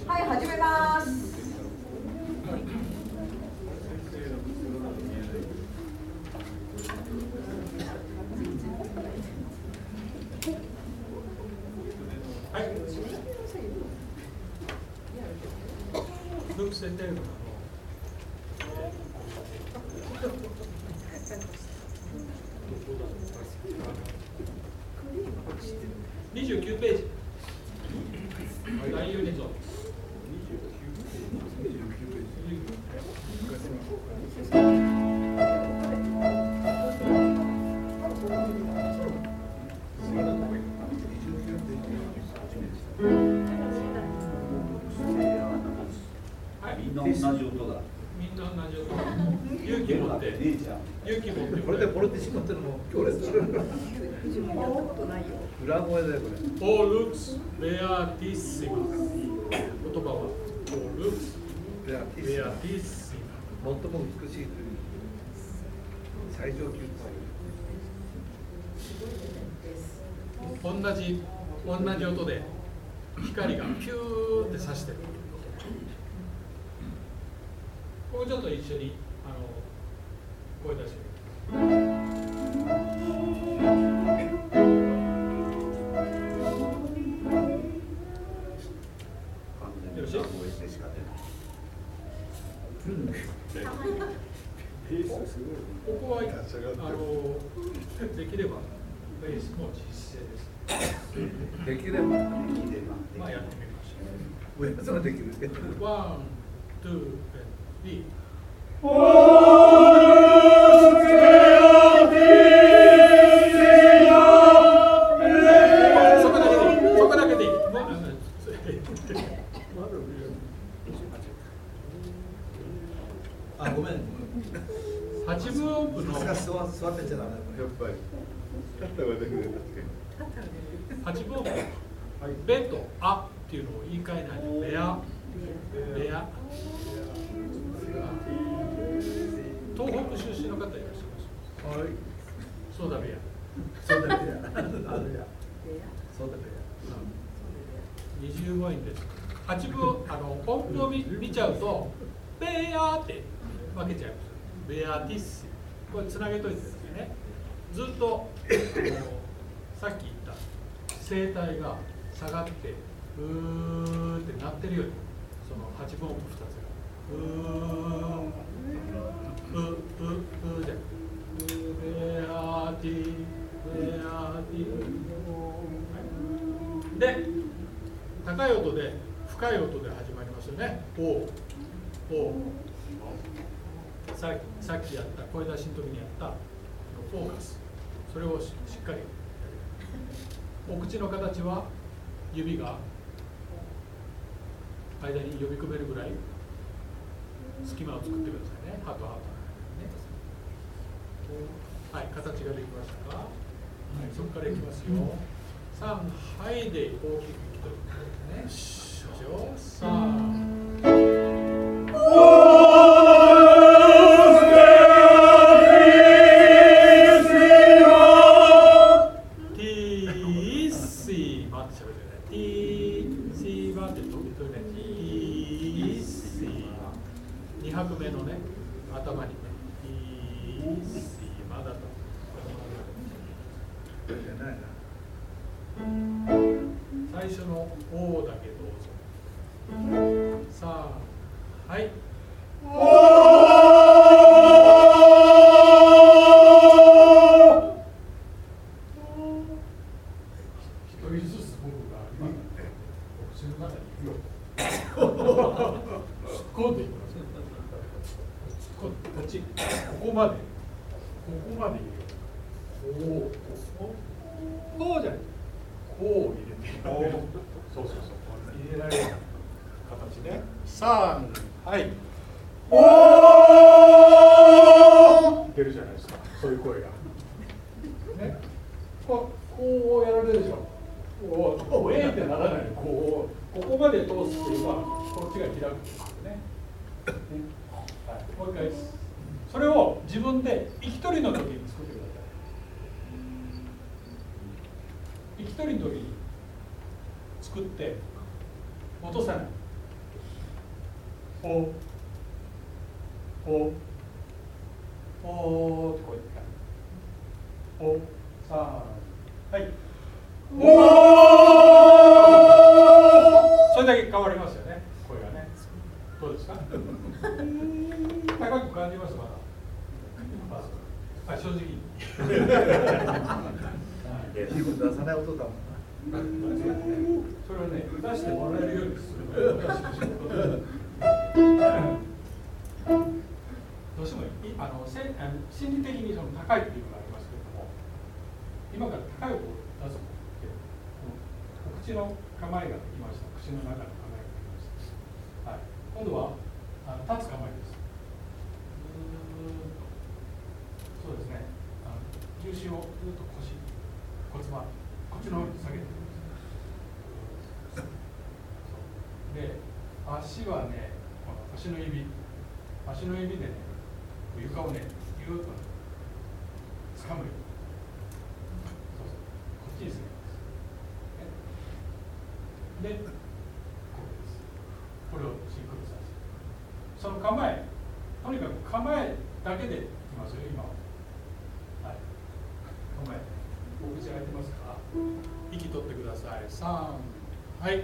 はい、始めます。 はい。ルークセテルの29ページ。第4リゾート。 みんな同じ音だ。 みんな同じ音。勇気持って。勇気持って。 これでボルティシコってのも強烈。裏声だよこれ。 オールクスベアティッシマ。言葉はオールクスベアティッシマ。 最も美しいという最上級。 同じ音で光がピューって差してる。これちょっと一緒に声出してみる。よろしい？ここはできればベースも実践です。 できればまあやってみましょう。 上それできる。 ワン、ツー、スリー。そこだけでいい。 あ、ごめん。 八分音符の座ってちゃダメだ。やっぱり。 八分音符、ベとアっていうのを言い換えないとベア、ベア。東北出身の方いらっしゃいます。 はい。 そうだベア。 そうだベア。そうだベ二重母音です。八分音符を見ちゃうとベアって分けちゃいます。ベアティッシ。これつなげといてですね。ずっとさっき言った声帯が下がってうーってなってるように、その八分音符2つがじゃなくてベアティベアティで、高い音で深い音で始まりますよね。おさっきやった声出しの時にやったフォーカス、それをしっかりやる。お口の形は指が間に呼び込めるぐらい隙間を作ってくださいね。歯と歯とね。はい、形ができましたか。はい、そこからいきますよ。3、はいで大きくいきといてね。32拍目のね、頭にね、まだと。最初の「お」だけどうぞ。さあ、はい。一人ずつ僕が今お口の中にいるよ。突っ込んでいきます。こっち、ここまでいるよ。こうじゃない。こう入れて。そう入れられる形ね。3、はい。出るじゃないですか。そういう声が。ね。こうやられるでしょ。ってならない。ここまで通すっていうのはこっちが開くんですよね。はい、もう一回です。それを自分で息取りの時に作ってください。息取りの時に作って落とさない。 おおおってこう言っておさはいおそれだけ変わりますよね声がねどうですか高く感じますまだ正直自分出さない音だもんな。 それをね出してもらえるようにするのが私の仕事でどうしても心理的にその高いっていうのがありますけれども今から高い音を出すのって口の構えができました口の中の構えができました、はい、今度は立つ構えですそうですね重心をずっと骨盤こっちの方に下げてくださいで足はねこの足の指でね床をねぎゅっと掴むようにそうそうこっちにするんですでこうですこれをシンクロさせるその構えとにかく構えだけでいきますよ今ははい構えお口開いてますか息取ってください3はい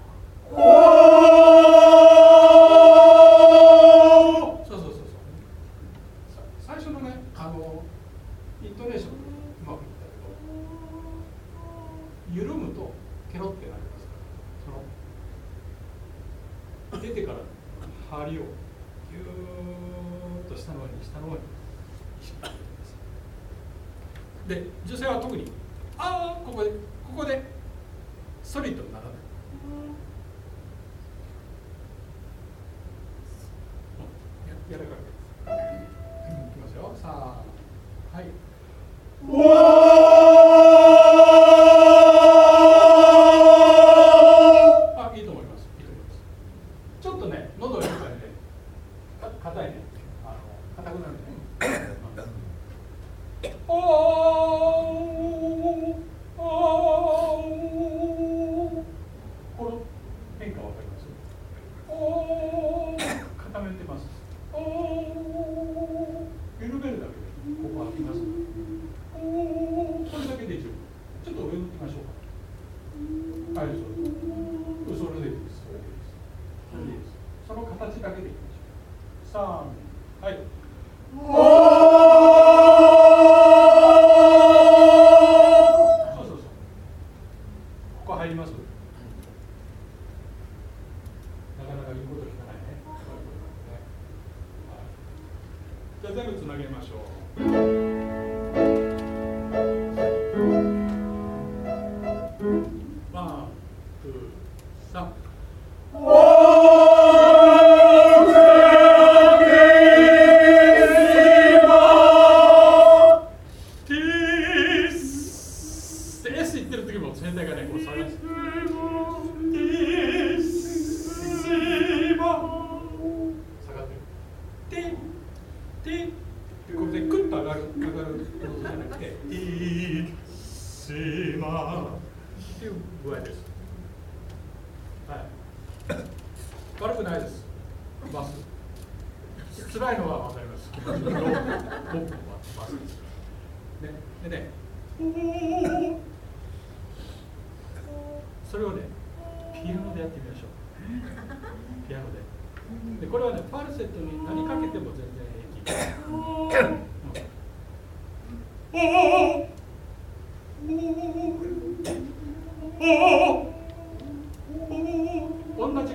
最初のねイントネーションうまくいったけど緩むとケロってなりますから出てから張りをぎゅーっと下の方にしっかりやってくださいで女性は特にここでソリッドにならないやらかけいきますよさあはいいいと思いますちょっとね喉がいい感じで硬いね硬くなるねこの変化わかります固めてます緩めるだけでここ開きますこれだけで十分ちょっと上に行きましょうかはいそれでいいですその形だけでいきましょう3はいそうここ入りますなかなか言うこと聞かないねじゃあ全部つなげましょう1、2、3S 言ってる時も声帯がねこう下がるんです下がってるこれでクッと上がる音じゃなくてっていう具合です。はい。悪くないです。バス。辛いのはわかります。僕はバスです。ね、でね。それをね、ピアノでやってみましょう。ピアノで。でこれはね、ファルセットに何かけても全然平気。同じ形で。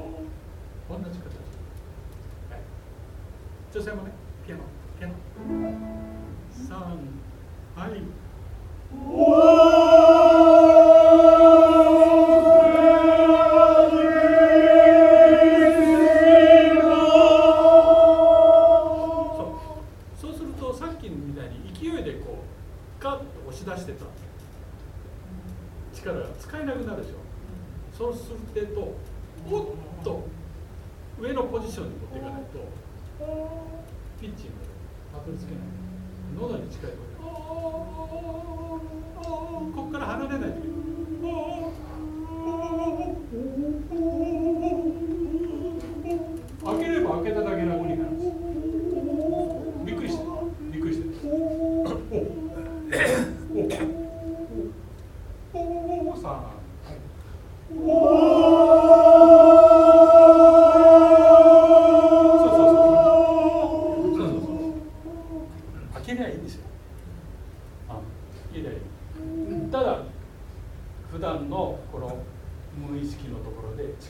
はい、女性もね、ピアノ。3、はい。そうするとさっきみたいに勢いでこうガッと押し出してた力が使えなくなるでしょ。そうするとおっと上のポジションに持っていかないとピッチにたどり着けない。喉に近い声ここから離れないといけない。上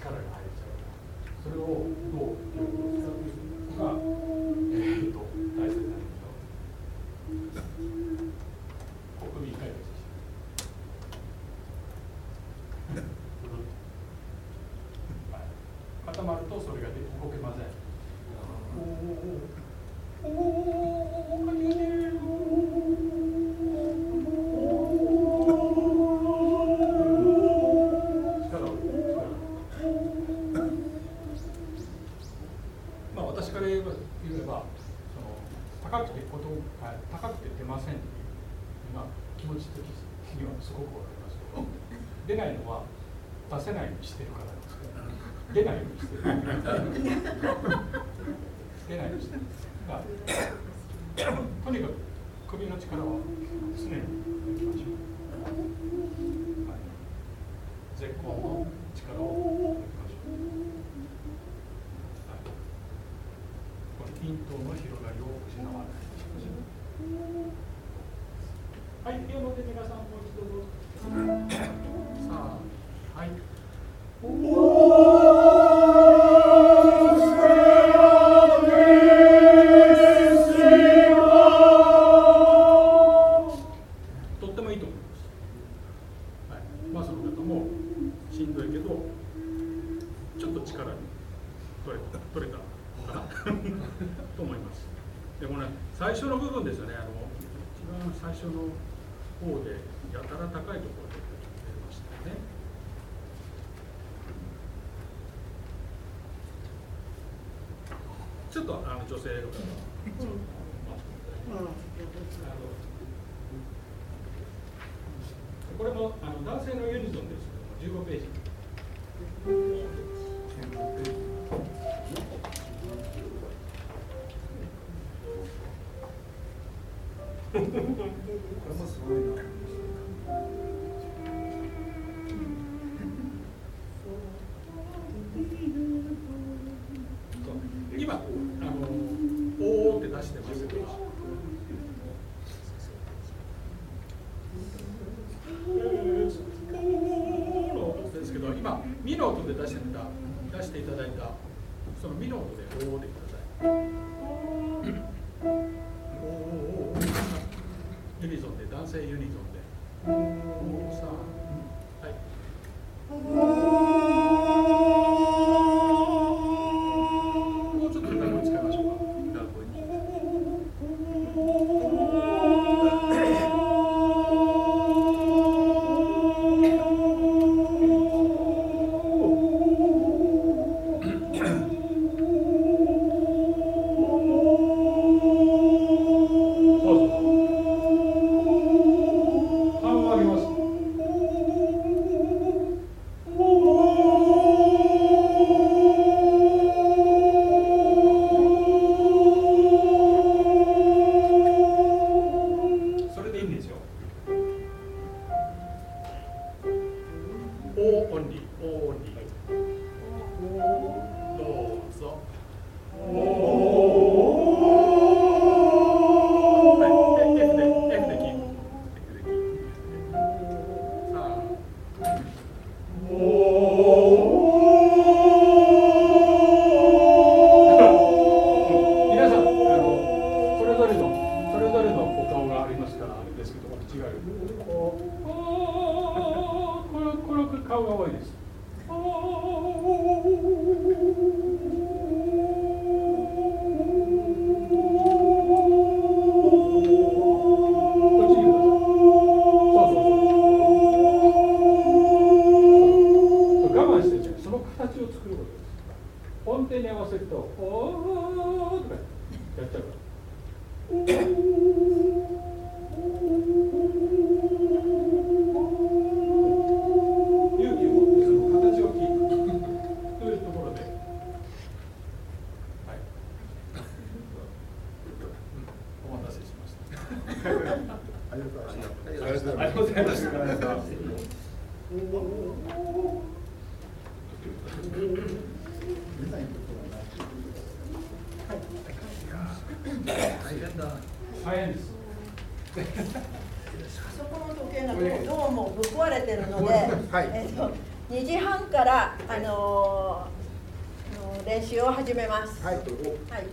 力が入っちゃうから、それをどういうことを使うかが、大切なんだけど、国民解決して固まるとそれが動けません。まあ私から言えばその高くて出ませんっていうのは気持ち的にはすごくわかりますけど、出ないのは出せないようにしてるからですから、出ないようにしてる出ないようにしてるが、とにかく首の力は常に抜きましょう。はい、絶好の力を抜きましょう。はい、この均等の広がりを失わないようにしましょう。はい、手を持って皆さんもう一度どうぞ。さあ、はい。とってもいいと思います。はい、まあその方もしんどいけど、ちょっと力に取れたかなと思います。でもね、最初の部分ですよね、一番最初の方でやたら高いところで出ましたよね。ちょっと女性の方これも男性のユニゾンですけども、15ページ。 これもすごいな。 今おーって出してますけど、ですけど、今ミの音で出していただいたそのミの音でおーでください。ユニゾンで、男性ユニゾンでおーさあ、はい。もうちょっと長く使いましょうか。 2時半から練習を始めます。 はい。 はい。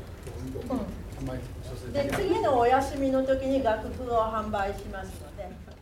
で次のお休みの時に楽譜を販売しますので。